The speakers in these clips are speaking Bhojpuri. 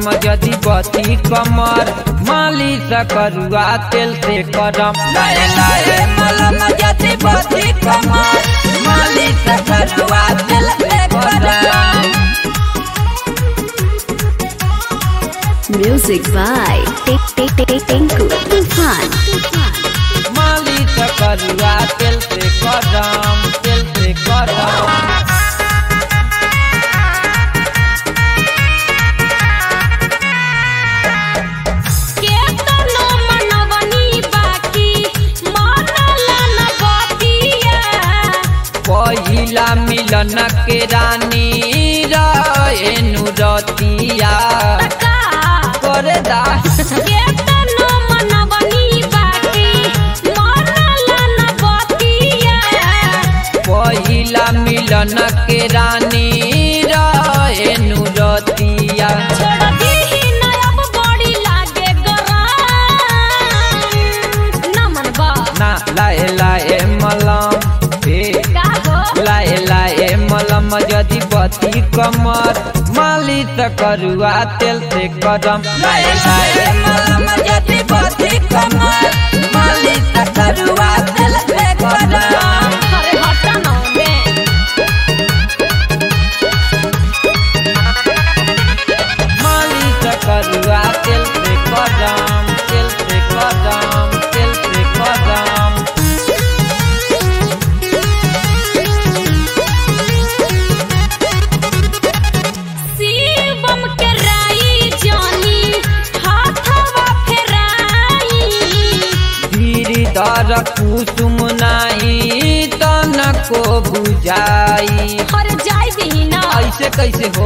मलम जदि बथी कमर मालिश करुआ तेल से करम। लाए लाए मलम जदि बथी कमर मालिश करुआ तेल से करम। Music by Tinku Tufan. मालिश करुआ तेल से करम, तेल से करम। पहिला मिलन के रानी रेनु रतिया करे दा पहिला मिलन के रानी रेनु रतिया ना लाए लाए मलम लाए लाए मलम जदि बथी कमर मालिश करुआ तेल से करम। लाए लाए मलम जदि बथी कमर मालिश करुआ तेल से करम। मालिश करुआ तेल से करम, तेल से करम, तेल से करम। दर कुसुम नाई तन को बुझाई। अरे जाई दी ना ऐसे कैसे हो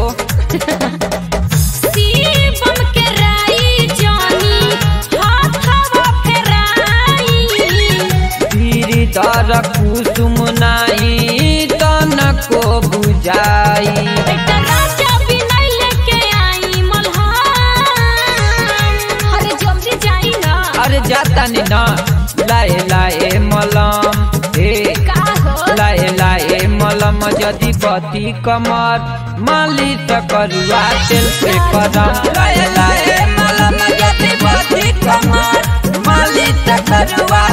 शिवम के राई जानी हाथवा फेराई। धीरी दर कुसुम नाई तन को बुझाई। बेटा राजा भी नहीं लेके आई मल्हार। अरे जल्दी जाई ना। अरे जाता नहीं ना। लाए लाए मलम लाए लाए मलम जदि बथी कमर मालिश करुआ तेल से करम। लाए लाए मलम जदि बथी कमर मालिश करुआ